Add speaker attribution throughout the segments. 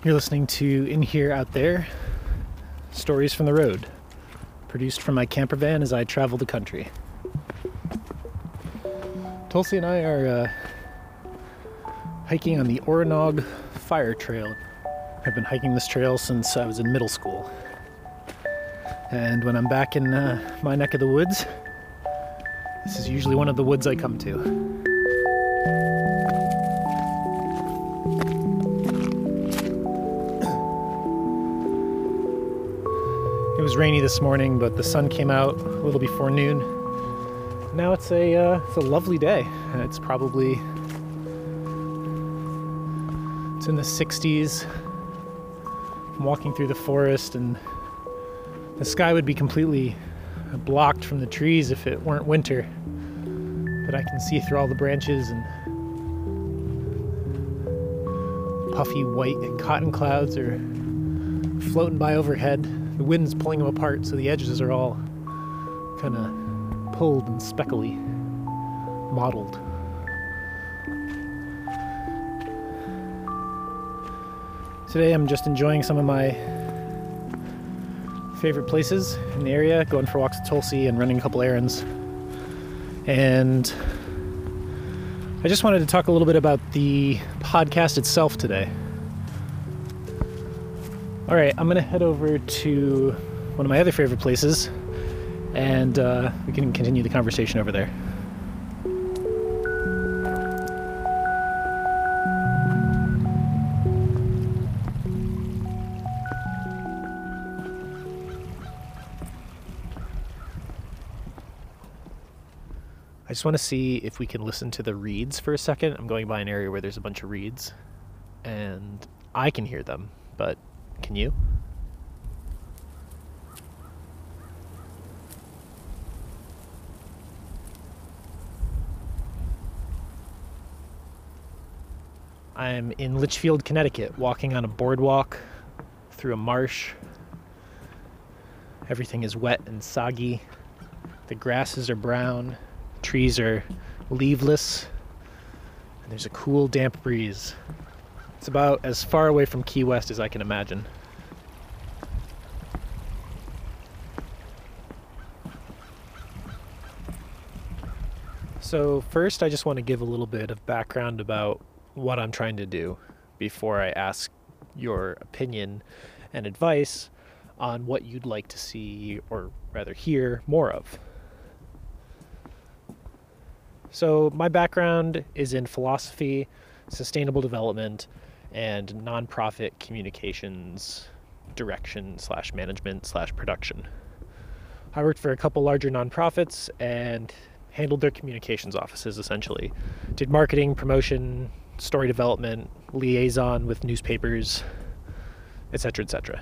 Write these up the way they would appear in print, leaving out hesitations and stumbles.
Speaker 1: You're listening to In Here, Out There, Stories from the Road, produced from my camper van as I travel the country. Tulsi and I are hiking on the Oronog Fire Trail. I've been hiking this trail since I was in middle school. And when I'm back in my neck of the woods, this is usually one of the woods I come to. It was rainy this morning, but the sun came out a little before noon. Now it's a lovely day. It's probably in the 60s. I'm walking through the forest, and the sky would be completely blocked from the trees if it weren't winter. But I can see through all the branches, and puffy white cotton clouds are floating by overhead. The wind's pulling them apart, so the edges are all kind of pulled and speckly, mottled. Today I'm just enjoying some of my favorite places in the area, going for walks with Tulsi and running a couple errands. And I just wanted to talk a little bit about the podcast itself today. All right, I'm gonna head over to one of my other favorite places, and we can continue the conversation over there. I just want to see if we can listen to the reeds for a second. I'm going by an area where there's a bunch of reeds, and I can hear them, but can you? I'm in Litchfield, Connecticut, walking on a boardwalk through a marsh. Everything is wet and soggy. The grasses are brown. Trees are leafless. And there's a cool, damp breeze. It's about as far away from Key West as I can imagine. So first, I just want to give a little bit of background about what I'm trying to do before I ask your opinion and advice on what you'd like to see, or rather hear, more of. So my background is in philosophy, sustainable development, and nonprofit communications direction / management / production. I worked for a couple larger nonprofits and handled their communications offices, essentially. Did marketing, promotion, story development, liaison with newspapers, etc., etc.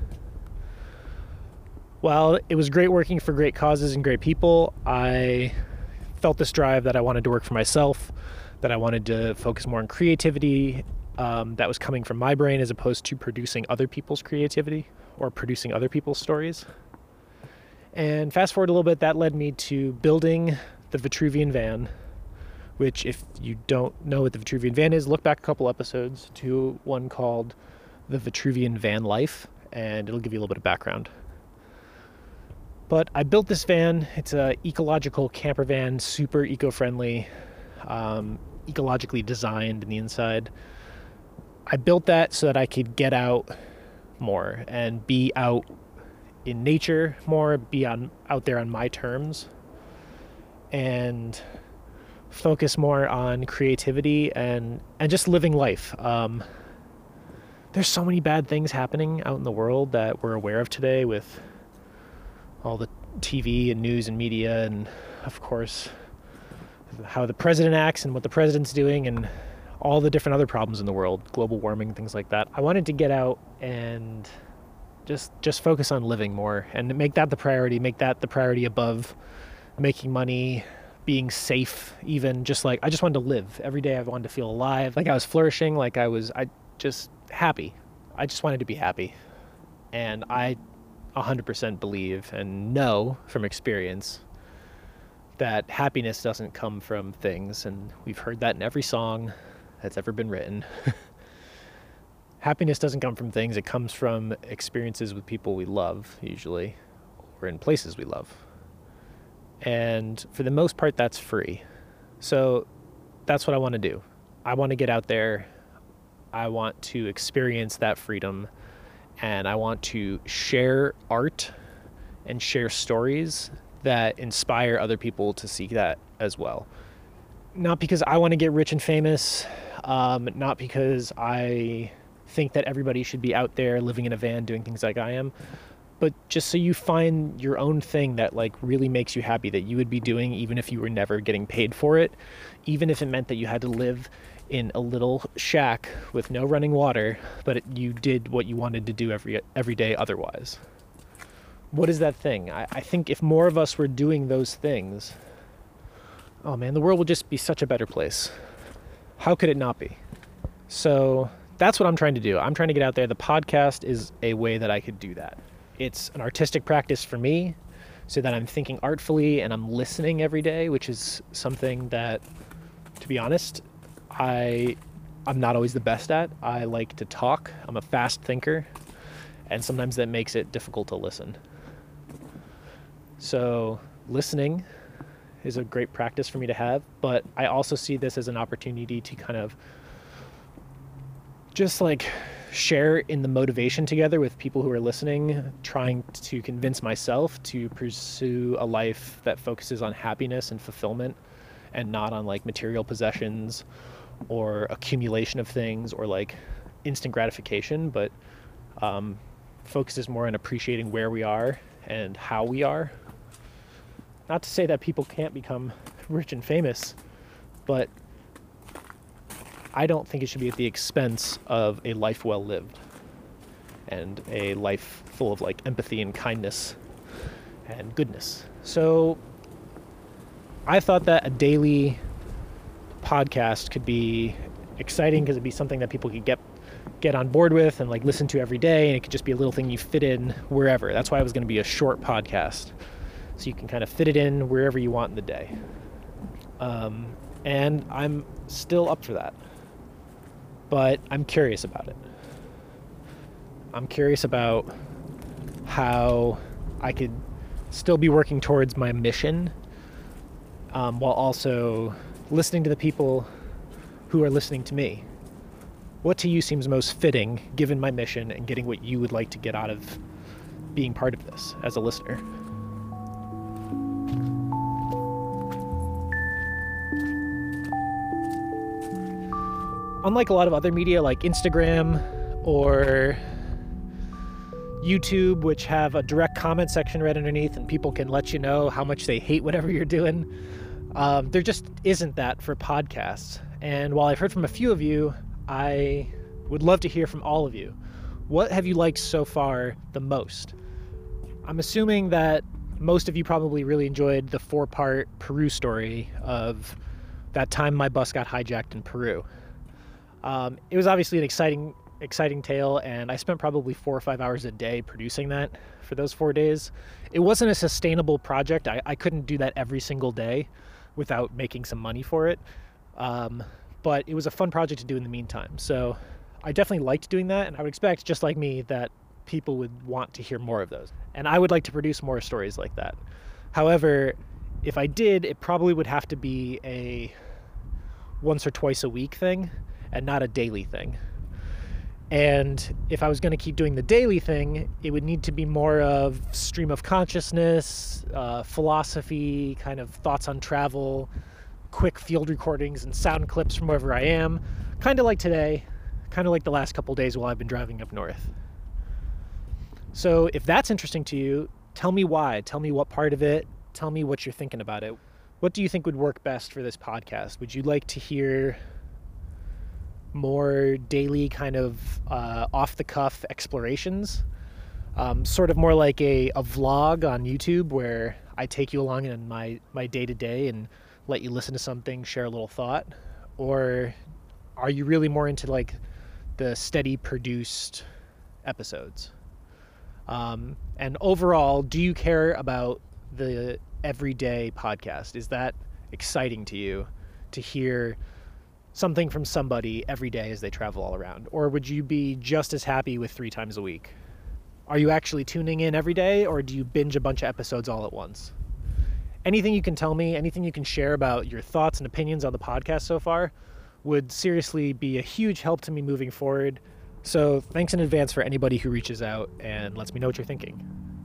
Speaker 1: While it was great working for great causes and great people, I felt this drive that I wanted to work for myself, that I wanted to focus more on creativity that was coming from my brain as opposed to producing other people's creativity or producing other people's stories. And fast forward a little bit, that led me to building the Vitruvian Van, which, if you don't know what the Vitruvian Van is, look back a couple episodes to one called The Vitruvian Van Life, and it'll give you a little bit of background. But I built this van. It's an ecological camper van, super eco-friendly, ecologically designed in the inside. I built that so that I could get out more and be out in nature more, be out there on my terms, and focus more on creativity and just living life. There's so many bad things happening out in the world that we're aware of today with all the TV and news and media, and of course how the president acts and what the president's doing and all the different other problems in the world, global warming, things like that. I wanted to get out and just focus on living more and make that the priority above making money, being safe, even just like, I just wanted to live. Every day I wanted to feel alive, like I was flourishing, like I just happy. I just wanted to be happy. And I 100% believe and know from experience that happiness doesn't come from things, and we've heard that in every song that's ever been written. Happiness doesn't come from things. It comes from experiences with people we love, usually, or in places we love. And for the most part, that's free. So that's what I want to do. I want to get out there. I want to experience that freedom. And I want to share art and share stories that inspire other people to seek that as well. Not because I want to get rich and famous, not because I think that everybody should be out there living in a van doing things like I am, but just so you find your own thing that like really makes you happy, that you would be doing even if you were never getting paid for it, even if it meant that you had to live in a little shack with no running water, but you did what you wanted to do every day otherwise. What is that thing? I think if more of us were doing those things, oh man, the world would just be such a better place. How could it not be? So that's what I'm trying to do. I'm trying to get out there. The podcast is a way that I could do that. It's an artistic practice for me so that I'm thinking artfully and I'm listening every day, which is something that, to be honest, I'm not always the best at. I like to talk. I'm a fast thinker, and sometimes that makes it difficult to listen. So listening is a great practice for me to have, but I also see this as an opportunity to kind of just like share in the motivation together with people who are listening, trying to convince myself to pursue a life that focuses on happiness and fulfillment and not on like material possessions or accumulation of things or like instant gratification, but focuses more on appreciating where we are and how we are. Not to say that people can't become rich and famous, but I don't think it should be at the expense of a life well lived and a life full of like empathy and kindness and goodness. So I thought that a daily podcast could be exciting because it'd be something that people could get on board with and like listen to every day, and it could just be a little thing you fit in wherever. That's why it was going to be a short podcast, so you can kind of fit it in wherever you want in the day. And I'm still up for that, but I'm curious about it. I'm curious about how I could still be working towards my mission while also listening to the people who are listening to me. What to you seems most fitting given my mission and getting what you would like to get out of being part of this as a listener? Unlike a lot of other media like Instagram or YouTube, which have a direct comment section right underneath and people can let you know how much they hate whatever you're doing, there just isn't that for podcasts. And while I've heard from a few of you, I would love to hear from all of you. What have you liked so far the most? I'm assuming that most of you probably really enjoyed the 4-part Peru story of that time my bus got hijacked in Peru. It was obviously an exciting tale, and I spent probably 4 or 5 hours a day producing that for those 4 days. It wasn't a sustainable project. I couldn't do that every single day without making some money for it. But it was a fun project to do in the meantime. So I definitely liked doing that, and I would expect, just like me, that people would want to hear more of those. And I would like to produce more stories like that. However, if I did, it probably would have to be a once or twice a week thing and not a daily thing. And if I was going to keep doing the daily thing, it would need to be more of stream of consciousness, philosophy, kind of thoughts on travel, quick field recordings and sound clips from wherever I am, kind of like today, kind of like the last couple days while I've been driving up north. So if that's interesting to you, tell me why. Tell me what part of it. Tell me what you're thinking about it. What do you think would work best for this podcast? Would you like to hear more daily kind of off-the-cuff explorations? Sort of more like a vlog on YouTube where I take you along in my day-to-day and let you listen to something, share a little thought? Or are you really more into like the steady produced episodes? And overall, do you care about the everyday podcast? Is that exciting to you to hear something from somebody every day as they travel all around? Or would you be just as happy with 3 times a week? Are you actually tuning in every day, or do you binge a bunch of episodes all at once? Anything you can tell me, anything you can share about your thoughts and opinions on the podcast so far would seriously be a huge help to me moving forward. So thanks in advance for anybody who reaches out and lets me know what you're thinking.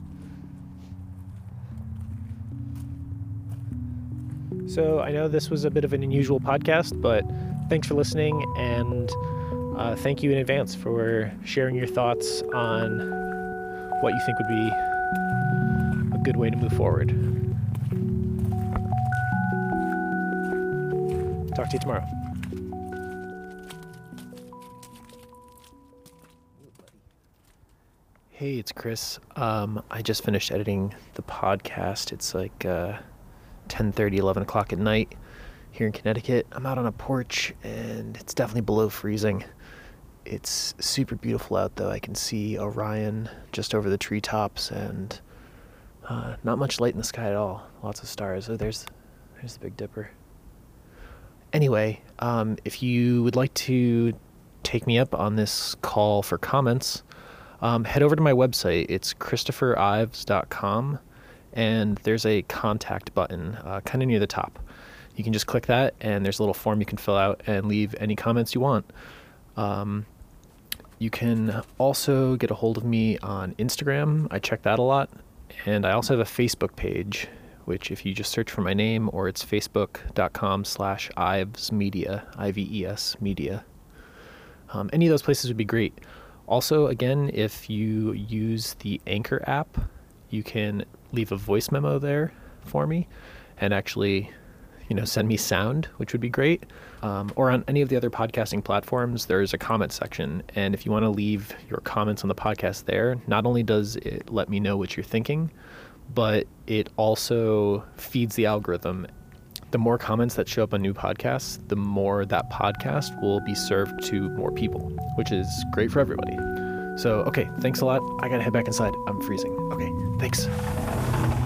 Speaker 1: So I know this was a bit of an unusual podcast, but thanks for listening, and thank you in advance for sharing your thoughts on what you think would be a good way to move forward. Talk to you tomorrow. Hey, it's Chris. I just finished editing the podcast. It's like 10:30, 11 o'clock at night here in Connecticut. I'm out on a porch, and it's definitely below freezing. It's super beautiful out, though. I can see Orion just over the treetops, and not much light in the sky at all. Lots of stars. Oh, there's the Big Dipper. Anyway, if you would like to take me up on this call for comments, head over to my website. It's ChristopherIves.com, and there's a contact button kind of near the top. You can just click that, and there's a little form you can fill out and leave any comments you want. You can also get a hold of me on Instagram. I check that a lot. And I also have a Facebook page, which if you just search for my name, or it's facebook.com/ivesmedia, IVES media. Any of those places would be great. Also, again, if you use the Anchor app, you can leave a voice memo there for me and actually, send me sound, which would be great. Or on any of the other podcasting platforms, there's a comment section. And if you want to leave your comments on the podcast there, not only does it let me know what you're thinking, but it also feeds the algorithm. The more comments that show up on new podcasts, the more that podcast will be served to more people, which is great for everybody. So, okay, thanks a lot. I gotta head back inside. I'm freezing. Okay, thanks.